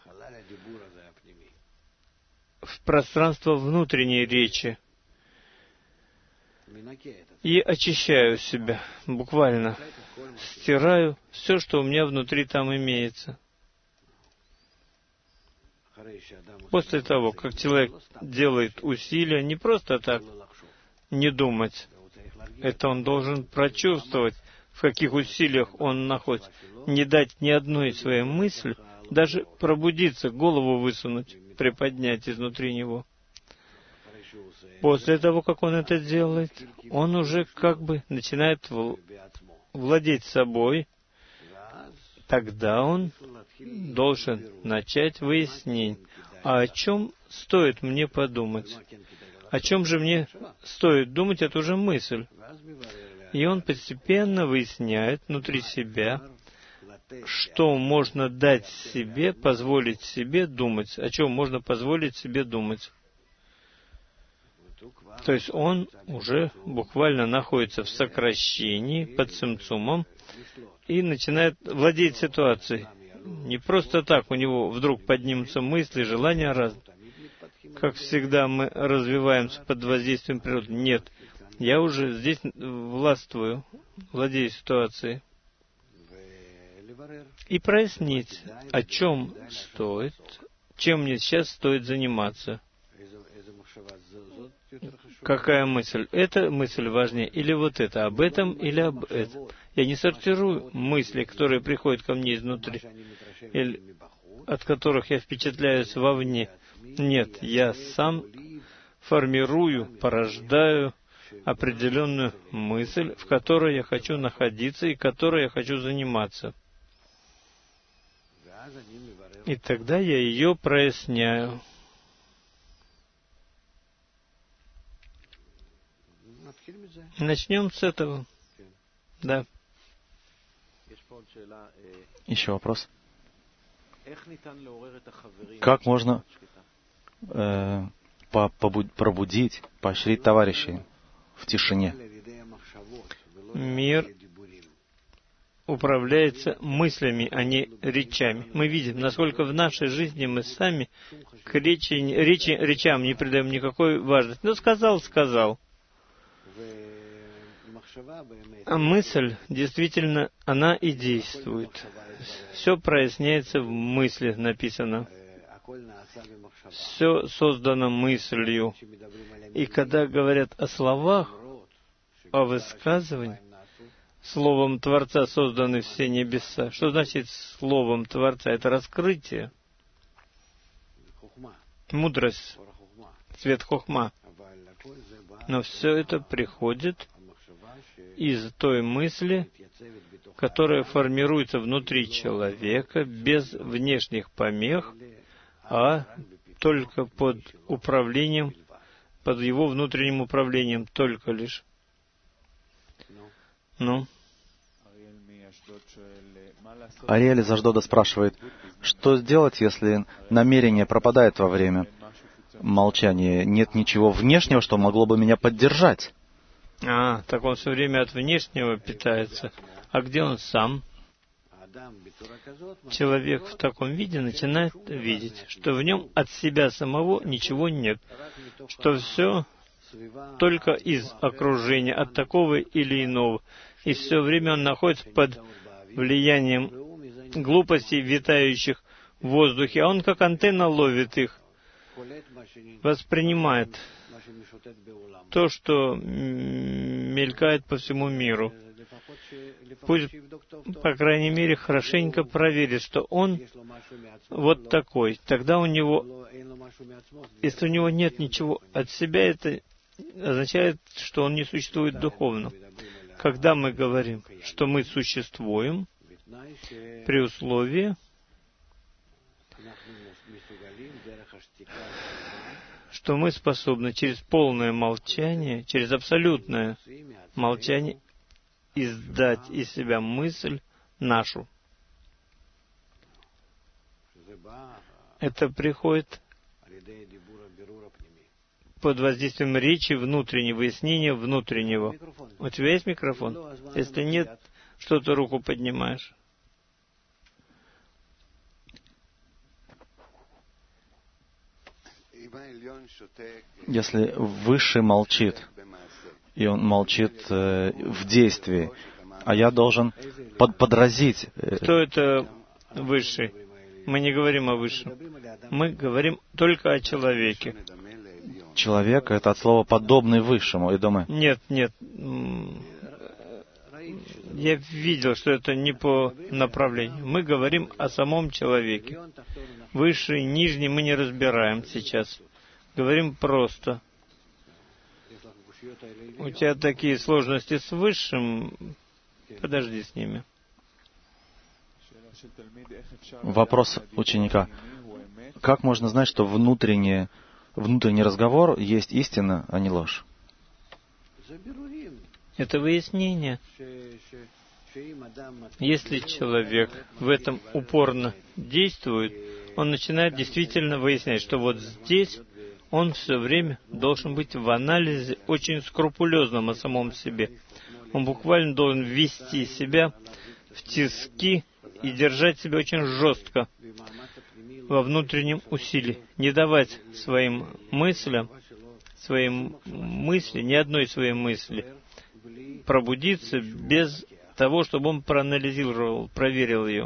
в пространство внутренней речи, и очищаю себя, буквально стираю все, что у меня внутри там имеется. После того, как человек делает усилия, не просто так не думать, это он должен прочувствовать, в каких усилиях он находится, не дать ни одной своей мысли даже пробудиться, голову высунуть, приподнять изнутри него. После того, как он это делает, он уже как бы начинает владеть собой. Тогда он должен начать выяснить, а о чем стоит мне подумать. О чем же мне стоит думать, это уже мысль. И он постепенно выясняет внутри себя, что можно дать себе, позволить себе думать, о чем можно позволить себе думать. То есть он уже буквально находится в сокращении под цимцумом и начинает владеть ситуацией. Не просто так у него вдруг поднимутся мысли, желания разные. Как всегда мы развиваемся под воздействием природы. Нет, я уже здесь властвую, владею ситуацией. И прояснить, о чем стоит, чем мне сейчас стоит заниматься. Какая мысль? Эта мысль важнее, или вот это, об этом, или об этом. Я не сортирую мысли, которые приходят ко мне изнутри, или от которых я впечатляюсь вовне. Нет, я сам формирую, порождаю определенную мысль, в которой я хочу находиться и которой я хочу заниматься. И тогда я ее проясняю. Начнем с этого. Да. Еще вопрос. Как можно э, пробудить, поощрить товарищей в тишине? Мир управляется мыслями, а не речами. Мы видим, насколько в нашей жизни мы сами к речи, речи, речам не придаем никакой важности. Ну, сказал, сказал. А мысль, действительно, она и действует. Все проясняется в мысли, написано. Все создано мыслью. И когда говорят о словах, о высказывании, Словом Творца созданы все небеса. Что значит Словом Творца? Это раскрытие, мудрость, свет хохма. Но все это приходит из той мысли, которая формируется внутри человека без внешних помех, а только под управлением, под его внутренним управлением только лишь. Ну? Ариэль из Аждода спрашивает, что сделать, если намерение пропадает во время молчания? Нет ничего внешнего, что могло бы меня поддержать. А, так он все время от внешнего питается. А где он сам? Человек в таком виде начинает видеть, что в нем от себя самого ничего нет, что все только из окружения, от такого или иного. И все время он находится под влиянием глупостей, витающих в воздухе, а он как антенна ловит их, воспринимает то, что мелькает по всему миру. Пусть, по крайней мере, хорошенько проверит, что он вот такой. Тогда у него, если у него нет ничего от себя, это означает, что он не существует духовно. Когда мы говорим, что мы существуем, при условии, что мы способны через полное молчание, через абсолютное молчание издать из себя мысль нашу. Это приходит под воздействием речи внутреннего, выяснения внутреннего. У тебя есть микрофон? Если нет, что ты руку поднимаешь? Если Высший молчит, и он молчит э, в действии, а я должен под, подразить. Э, Кто это Высший? Мы не говорим о Высшем. Мы говорим только о человеке. Человек — это от слова «подобный Высшему», и думаю... Нет, нет. Я видел, что это не по направлению. Мы говорим о самом человеке. Высший, нижний мы не разбираем сейчас. Говорим просто. У тебя такие сложности с Высшим, подожди с ними. Вопрос ученика. Как можно знать, что внутреннее, внутренний разговор есть истина, а не ложь? Это выяснение. Если человек в этом упорно действует, он начинает действительно выяснять, что вот здесь он все время должен быть в анализе очень скрупулезном о самом себе. Он буквально должен ввести себя в тиски и держать себя очень жестко во внутреннем усилии. Не давать своим мыслям, своим мысли, ни одной своей мысли пробудиться без того, чтобы он проанализировал, проверил ее.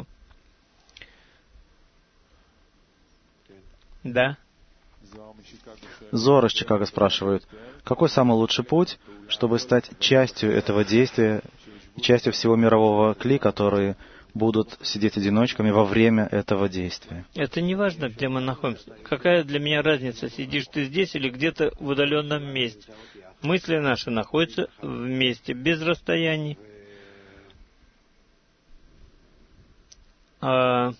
Да? Зор из Чикаго спрашивает, какой самый лучший путь, чтобы стать частью этого действия, частью всего мирового кли, которые будут сидеть одиночками во время этого действия? Это не важно, где мы находимся. Какая для меня разница, сидишь ты здесь или где-то в удаленном месте? Мысли наши находятся вместе, без расстояний. А,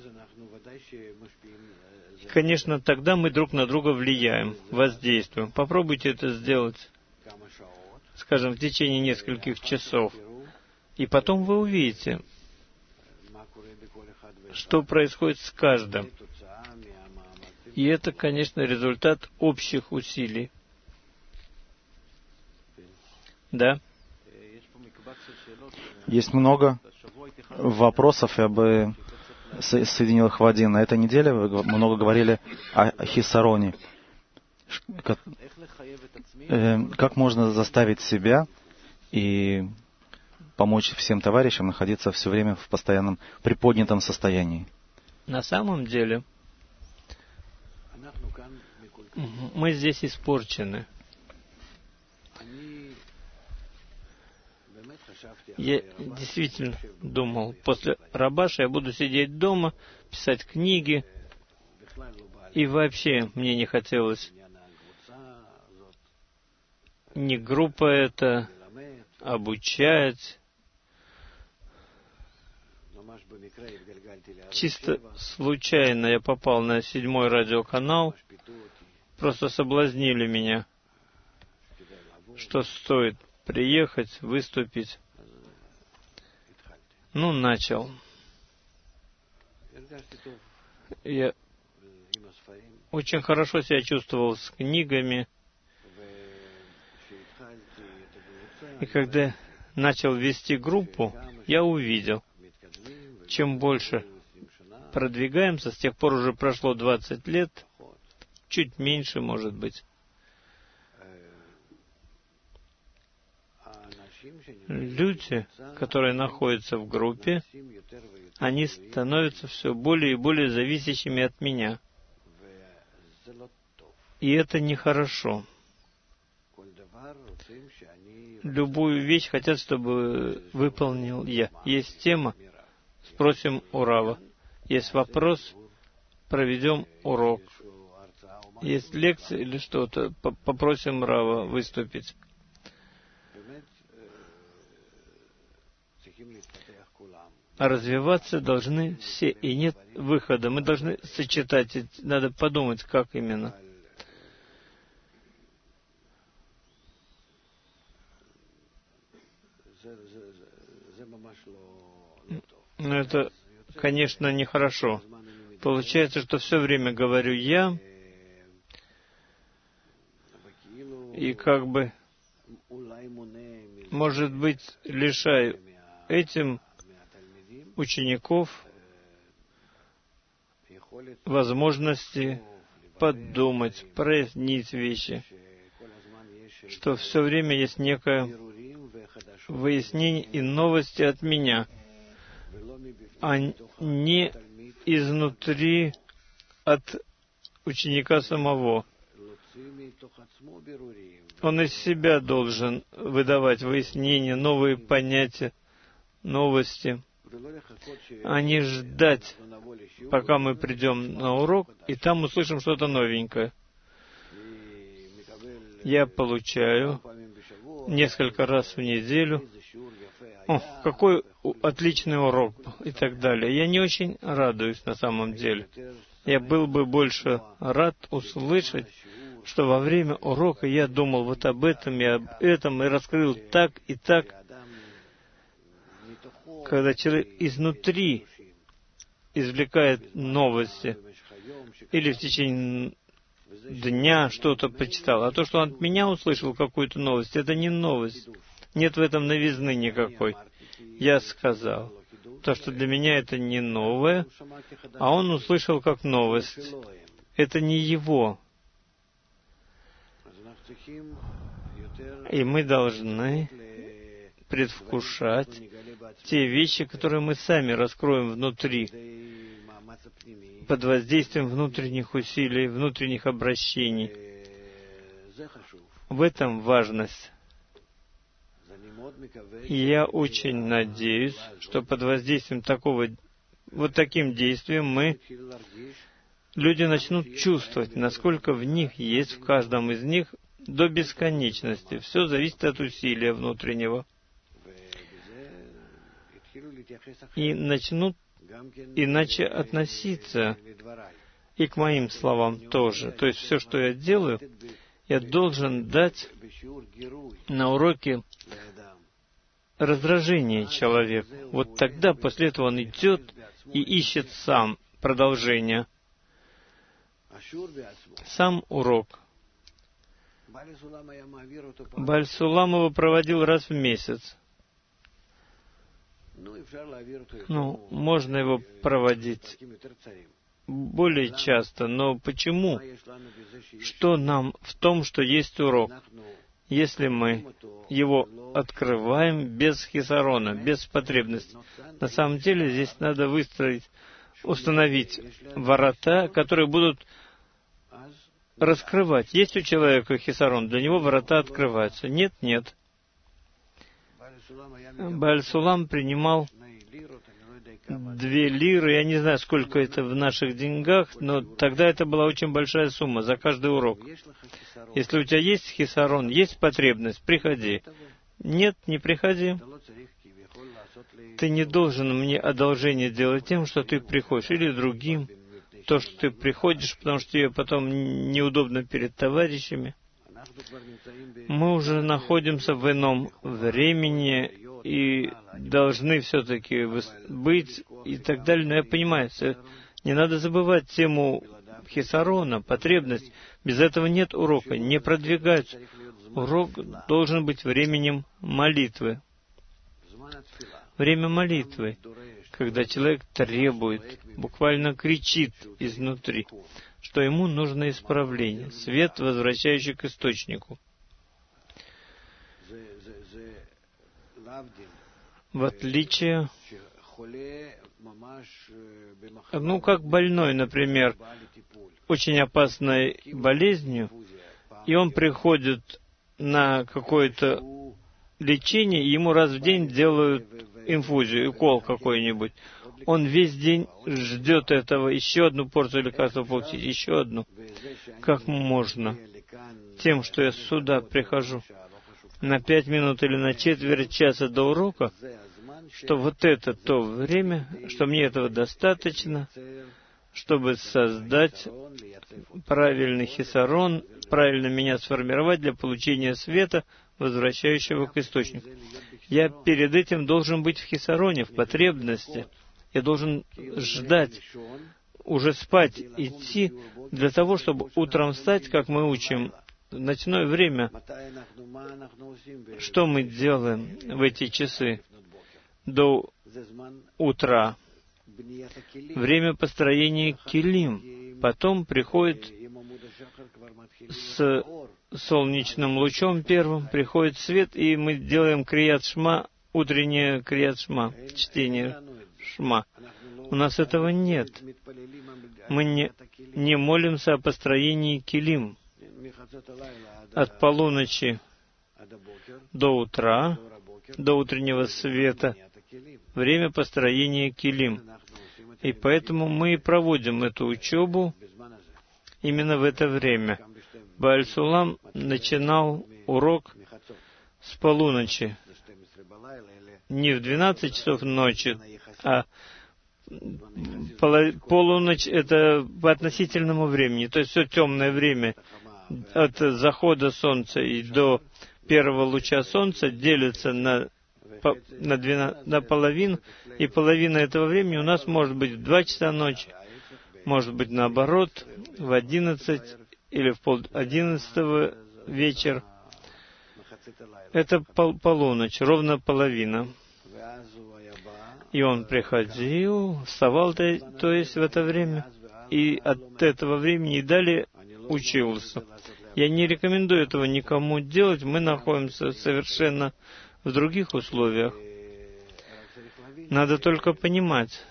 конечно, тогда мы друг на друга влияем, воздействуем. Попробуйте это сделать, скажем, в течение нескольких часов. И потом вы увидите, что происходит с каждым. И это, конечно, результат общих усилий. Да? Есть много вопросов, я бы соединил их в один. На этой неделе вы много говорили о хиссароне. Как можно заставить себя и помочь всем товарищам находиться все время в постоянном приподнятом состоянии? На самом деле, мы здесь испорчены. Я действительно думал, после Рабаша я буду сидеть дома, писать книги, и вообще мне не хотелось ни группа это, обучать. Чисто случайно я попал на седьмой радиоканал, просто соблазнили меня, что стоит приехать, выступить. Ну, начал. Я очень хорошо себя чувствовал с книгами. И когда начал вести группу, я увидел, чем больше продвигаемся, с тех пор уже прошло двадцать лет, чуть меньше, может быть, люди, которые находятся в группе, они становятся все более и более зависящими от меня. И это нехорошо. Любую вещь хотят, чтобы выполнил я. Есть тема, спросим у Рава. Есть вопрос, проведем урок. Есть лекция или что-то, попросим Рава выступить. А развиваться должны все, и нет выхода. Мы должны сочетать, надо подумать, как именно. Но это, конечно, нехорошо. Получается, что все время говорю я, и как бы, может быть, лишаю этим учеников возможности подумать, прояснить вещи, что все время есть некое выяснение и новости от меня, а не изнутри от ученика самого. Он из себя должен выдавать выяснения, новые понятия, новости, а не ждать, пока мы придем на урок, и там услышим что-то новенькое. Я получаю несколько раз в неделю. О, какой отличный урок, и так далее. Я не очень радуюсь на самом деле. Я был бы больше рад услышать, что во время урока я думал вот об этом и об этом, и раскрыл так и так. Когда человек изнутри извлекает новости, или в течение дня что-то почитал, а то, что он от меня услышал какую-то новость, это не новость. Нет в этом новизны никакой. Я сказал, то, что для меня это не новое, а он услышал как новость. Это не его. И мы должны предвкушать те вещи, которые мы сами раскроем внутри, под воздействием внутренних усилий, внутренних обращений. В этом важность. И я очень надеюсь, что под воздействием такого, вот таким действием мы, люди начнут чувствовать, насколько в них есть, в каждом из них, до бесконечности. Все зависит от усилия внутреннего. И начнут иначе относиться и к моим словам тоже. То есть все, что я делаю, я должен дать на уроке раздражение человеку. Вот тогда, после этого он идет и ищет сам продолжение. Сам урок. Бааль Сулам его проводил раз в месяц. Ну, можно его проводить более часто, но почему? Что нам в том, что есть урок, если мы его открываем без хисарона, без потребности? На самом деле здесь надо выстроить, установить ворота, которые будут раскрывать. Есть у человека хисарон, для него ворота открываются. Нет, нет. Бааль Сулам принимал две лиры, я не знаю, сколько это в наших деньгах, но тогда это была очень большая сумма за каждый урок. Если у тебя есть хисарон, есть потребность, приходи. Нет, не приходи. Ты не должен мне одолжение делать тем, что ты приходишь, или другим. То, что ты приходишь, потому что тебе потом неудобно перед товарищами. Мы уже находимся в ином времени и должны все-таки быть и так далее. Но я понимаю, не надо забывать тему хисарона, потребность. Без этого нет урока, не продвигаются. Урок должен быть временем молитвы. Время молитвы, когда человек требует, буквально кричит изнутри, что ему нужно исправление, свет, возвращающий к источнику. В отличие, ну, как больной, например, очень опасной болезнью, и он приходит на какое-то лечение, и ему раз в день делают инфузию, укол какой-нибудь. Он весь день ждет этого, еще одну порцию лекарства получить, еще одну. Как можно? Тем, что я сюда прихожу на пять минут или на четверть часа до урока, что вот это то время, что мне этого достаточно, чтобы создать правильный хисарон, правильно меня сформировать для получения света, возвращающего к источнику. Я перед этим должен быть в хисароне, в потребности. Я должен ждать, уже спать, идти, для того, чтобы утром встать, как мы учим, в ночное время. Что мы делаем в эти часы до утра? Время построения килим. Потом приходит с солнечным лучом первым, приходит свет, и мы делаем крият шма, утреннее крият шма, чтение шма. У нас этого нет. Мы не, не молимся о построении килим. От полуночи до утра, до утреннего света, время построения килим. И поэтому мы и проводим эту учебу именно в это время. Бааль Сулам начинал урок с полуночи. Не в двенадцать часов ночи, а полуночь — это по относительному времени. То есть все темное время от захода солнца и до первого луча солнца делится на, на, двенадцать, на половину, и половина этого времени у нас может быть в два часа ночи, может быть наоборот, в одиннадцать или в пол одиннадцатого вечер. Это пол, полуночь, ровно половина. И он приходил, вставал, то, то есть в это время, и от этого времени и далее учился. Я не рекомендую этого никому делать, мы находимся совершенно в других условиях. Надо только понимать,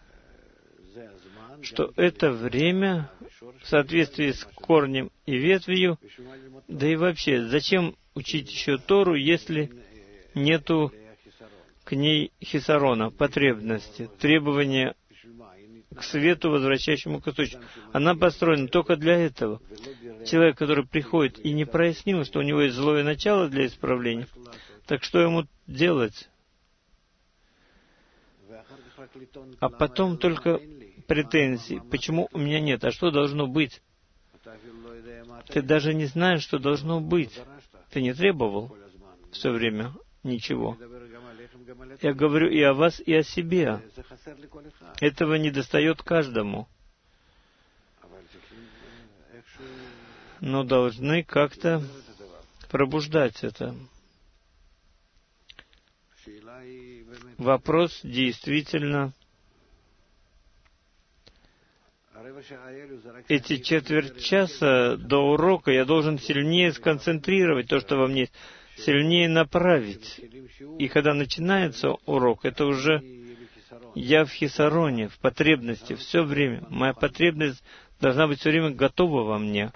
что это время в соответствии с корнем и ветвью, да и вообще, зачем учить еще Тору, если нету к ней хисарона, потребности, требования к свету, возвращающему к источнику. Она построена только для этого. Человек, который приходит и не прояснил, что у него есть злое начало для исправления, так что ему делать? А потом только претензии. Почему у меня нет? А что должно быть? Ты даже не знаешь, что должно быть. Ты не требовал все время ничего. Я говорю и о вас, и о себе. Этого недостает каждому. Но должны как-то пробуждать это. Вопрос действительно... Эти четверть часа до урока я должен сильнее сконцентрировать то, что во мне есть, сильнее направить. И когда начинается урок, это уже я в хисароне, в потребности, все время. Моя потребность должна быть все время готова во мне.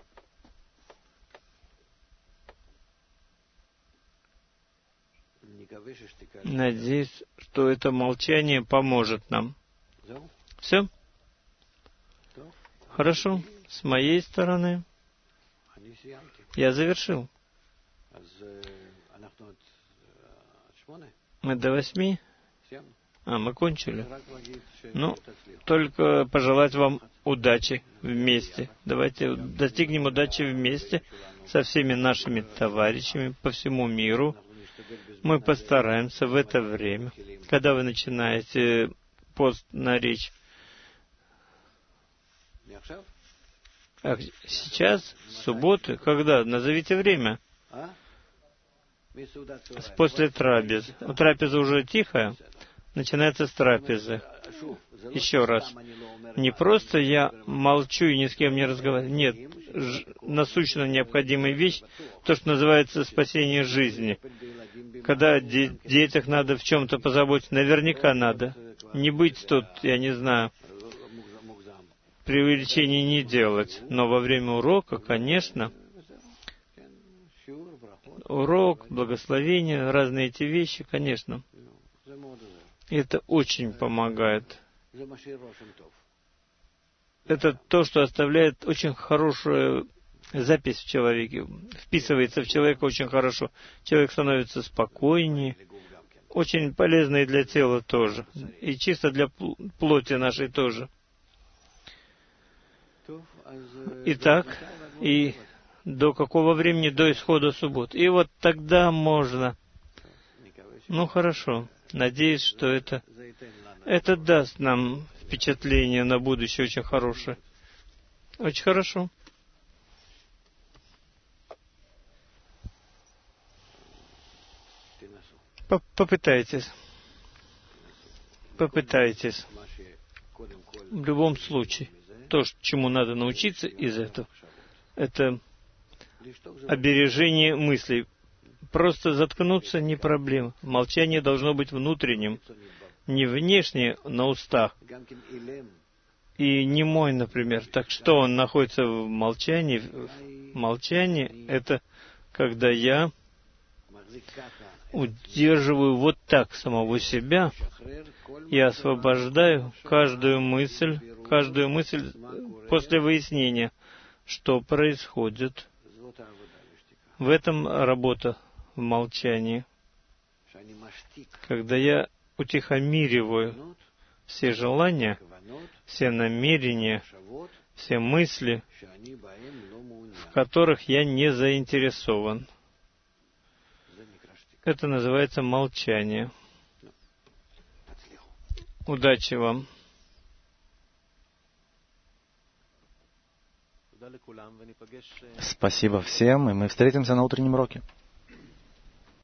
Надеюсь, что это молчание поможет нам. Все? Хорошо. С моей стороны я завершил. Мы до восьми? А, мы кончили. Ну, только пожелать вам удачи вместе. Давайте достигнем удачи вместе со всеми нашими товарищами по всему миру. Мы постараемся в это время, когда вы начинаете пост на речь. А сейчас, субботы, когда? Назовите время. После трапезы. Трапеза уже тихая. Начинается с трапезы. Еще раз. Не просто я молчу и ни с кем не разговариваю. Нет. Ж, насущно необходимая вещь, то, что называется спасение жизни. Когда де- детях надо в чем-то позаботиться, наверняка надо. Не быть тут, я не знаю, преувеличений не делать. Но во время урока, конечно, урок, благословение, разные эти вещи, конечно. Это очень помогает. Это то, что оставляет очень хорошую запись в человеке, вписывается в человека очень хорошо. Человек становится спокойнее, очень полезно и для тела тоже, и чисто для плоти нашей тоже. Итак, и до какого времени? До исхода суббот. И вот тогда можно. Ну, хорошо. Надеюсь, что это, это даст нам впечатление на будущее очень хорошее. Очень хорошо. Попытайтесь. Попытайтесь. В любом случае, то, чему надо научиться из этого, это обережение мыслей. Просто заткнуться не проблема. Молчание должно быть внутренним, не внешне на устах. И не мой, например. Так что он находится в молчании? Молчание — это когда я удерживаю вот так самого себя и освобождаю каждую мысль, каждую мысль после выяснения, что происходит. В этом работа в молчании. Когда я утихомириваю все желания, все намерения, все мысли, в которых я не заинтересован. Это называется молчание. Удачи вам. Спасибо всем, и мы встретимся на утреннем уроке.